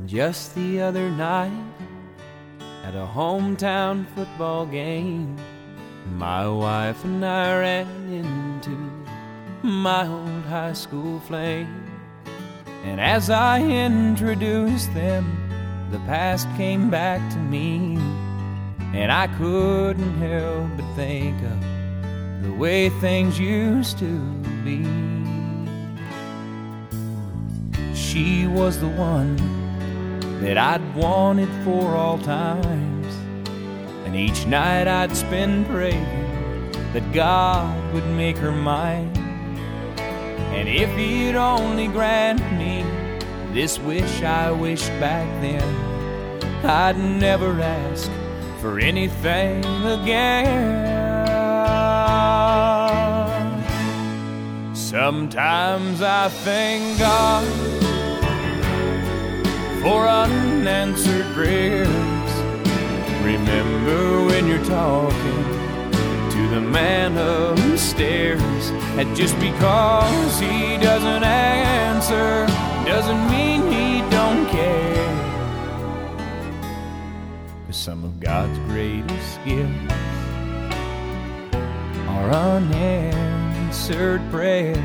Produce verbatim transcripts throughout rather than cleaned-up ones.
Just the other night, at a hometown football game, my wife and I ran into my old high school flame. And as I introduced them, the past came back to me, and I couldn't help but think of the way things used to be. She was the one that I'd wanted for all times, and each night I'd spend praying that God would make her mine. And if He'd only grant me this wish I wished back then, I'd never ask for anything again. Sometimes I thank God for unanswered prayers. Remember when you're talking to the man upstairs, and just because he doesn't answer doesn't mean he don't care. 'Cause some of God's greatest gifts are unanswered prayers.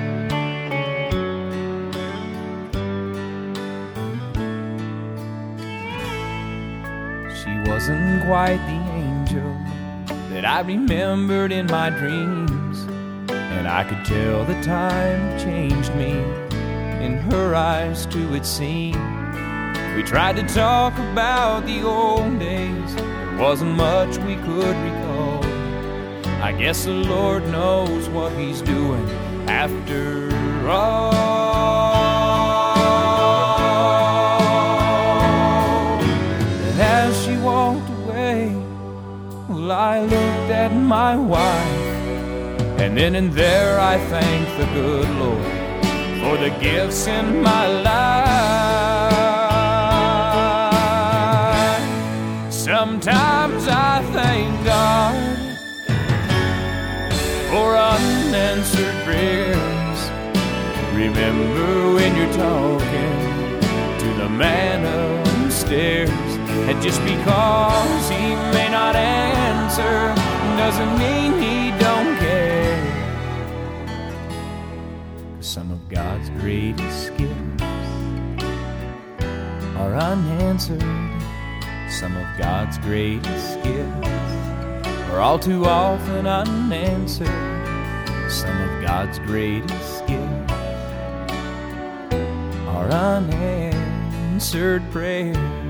She wasn't quite the angel that I remembered in my dreams, and I could tell the time changed me. In her eyes too it seemed. We tried to talk about the old days, there wasn't much we could recall. I guess the Lord knows what He's doing after all. And as she walked away, well, I looked at my wife, and then and there I thanked the good Lord for the gifts in my life. Sometimes I thank God for unanswered prayers. Remember when you're talking to the man upstairs, and just because he may not answer doesn't mean he don't care. Some of God's greatest gifts are unanswered. Some of God's greatest gifts are all too often unanswered. Some of God's greatest gifts are unanswered prayers.